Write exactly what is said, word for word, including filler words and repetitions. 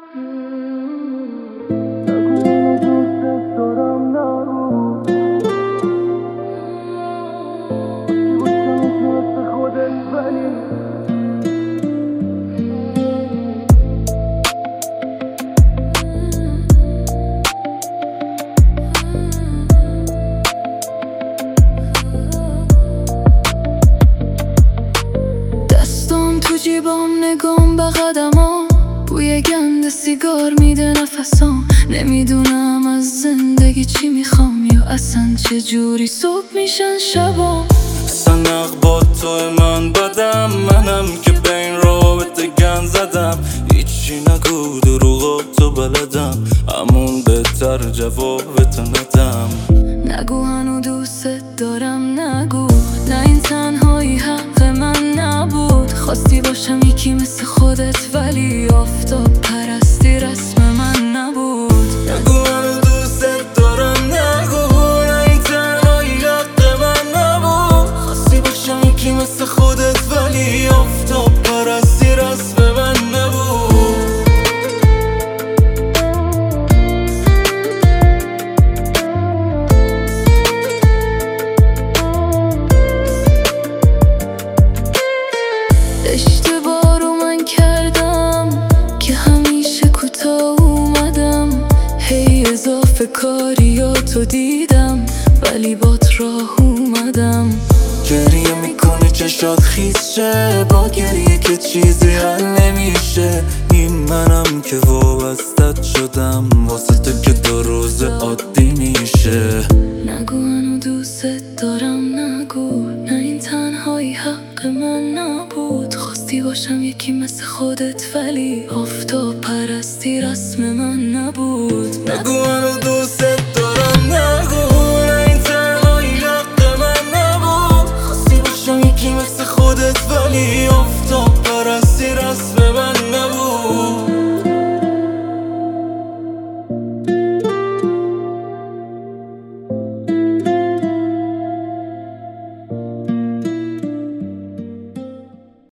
دستام تو جیبام، نگام به قدمام، بوی گند سیگار میده نفسام. نمیدونم از زندگی چی میخوام، یا اصلا چه جوری صبح میشن شبام. سنق با تو من بدم، منم که به این رابطه گند زدم. هیچی نگو دروغاتو بلدم، همون بهتر جوابتو ندم. نگو هنو دوست دارم، نگو نه این تنهایی حق من نبود. خواستی باشم یکی مثل خودت، ولی آفتاب پرستی رسم من نبود. نگو هنو دوست دارم، نگو نه این تنهایی حق من نبود. خواستی باشم یکی مثل خودت، ولی آفتاب پرستی رسم من نبود. اشتباه رو من کردم که همیشه کوتاه اومدم. هی اضافه کاریاتو دیدم، ولی بات راه اومدم. گریه میکنه چشات خیس شه، با گریه که چیزی حل نمیشه. این منم که وابستت شدم، واسه تو که دو روز عادی میشه. نگو هنو دوست دارم، نگو نه این تنهایی حق من نبود. خواستی باشم یکی مثل خودت، ولی آفتاب پرستی رسم من نبود. نگو هنو دوست